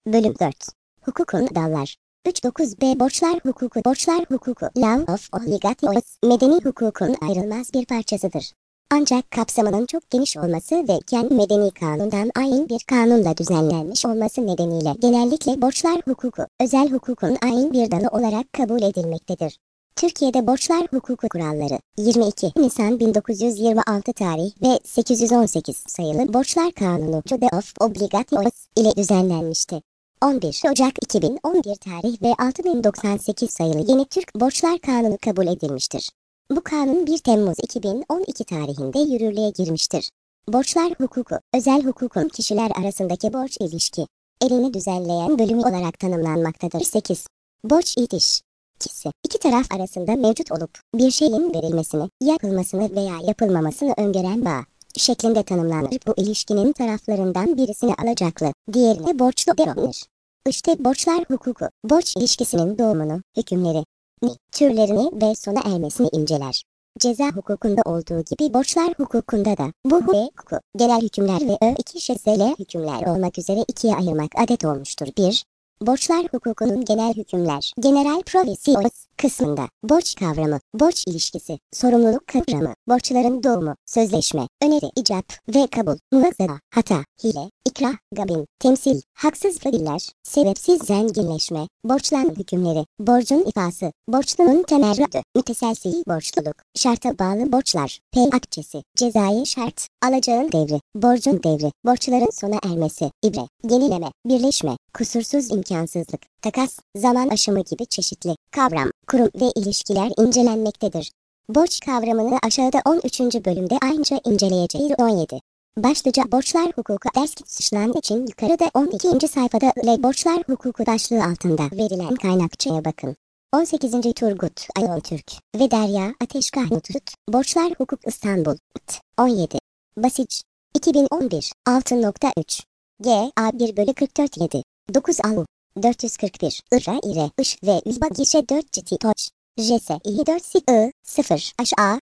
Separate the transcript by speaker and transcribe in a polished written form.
Speaker 1: Bölüm 4. Hukukun dallar. 3.9b Borçlar hukuku Law of Obligations medeni hukukun ayrılmaz bir parçasıdır. Ancak kapsamının çok geniş olması ve kendi medeni kanundan ayrı bir kanunla düzenlenmiş olması nedeniyle genellikle borçlar hukuku özel hukukun ayrı bir dalı olarak kabul edilmektedir. Türkiye'de borçlar hukuku kuralları 22 Nisan 1926 tarih ve 818 sayılı Borçlar Kanunu Code of Obligations ile düzenlenmişti. 11 Ocak 2011 tarih ve 6098 sayılı Yeni Türk Borçlar Kanunu kabul edilmiştir. Bu kanun 1 Temmuz 2012 tarihinde yürürlüğe girmiştir. Borçlar hukuku, özel hukukun kişiler arasındaki borç ilişki, elini düzenleyen bölümü olarak tanımlanmaktadır. 8. Borç ilişkisi, iki taraf arasında mevcut olup bir şeyin verilmesini, yapılmasını veya yapılmamasını öngören bağ şeklinde tanımlanır. Bu ilişkinin taraflarından birisini alacaklı, diğerine borçlu denir. İşte borçlar hukuku, borç ilişkisinin doğumunu, hükümleri, türlerini ve sona ermesini inceler. Ceza hukukunda olduğu gibi borçlar hukukunda da bu hukuku genel hükümler ve iki şezele hükümler olmak üzere ikiye ayırmak adet olmuştur. 1. Borçlar hukukunun genel hükümler, general provisions kısmında borç kavramı, borç ilişkisi, sorumluluk kavramı, borçların doğumu, sözleşme, öneri, icap ve kabul, muvazara, hata, hile, ikrah, gabin, temsil, haksız fadiller, sebepsiz zenginleşme, borçlanma hükümleri, borcun ifası, borçlunun temerrüdü, müteselsil borçluluk, şarta bağlı borçlar, pey akçesi, cezai şart, alacağın devri, borcun devri, borçların sona ermesi, ibre, yenileme, birleşme, kusursuz imkansızlık, takas, zaman aşımı gibi çeşitli kavram, kurum ve ilişkiler incelenmektedir. Borç kavramını aşağıda 13. bölümde ayrıca inceleyeceğiz. 17. Başlıca borçlar hukuku ders kitapçıları için yukarıda 12. sayfada ile borçlar hukuku başlığı altında verilen kaynakçaya bakın. 18. Turgut Ayoltürk ve Derya Ateşkahmutut, Borçlar Hukuk İstanbul, 17. Basic, 2011, 6.3. G. A 1/44 9 Al. 441. IRA İş ve Üzba Gişe 4 Ciddi Toç. JS 4 Sik I 0 H A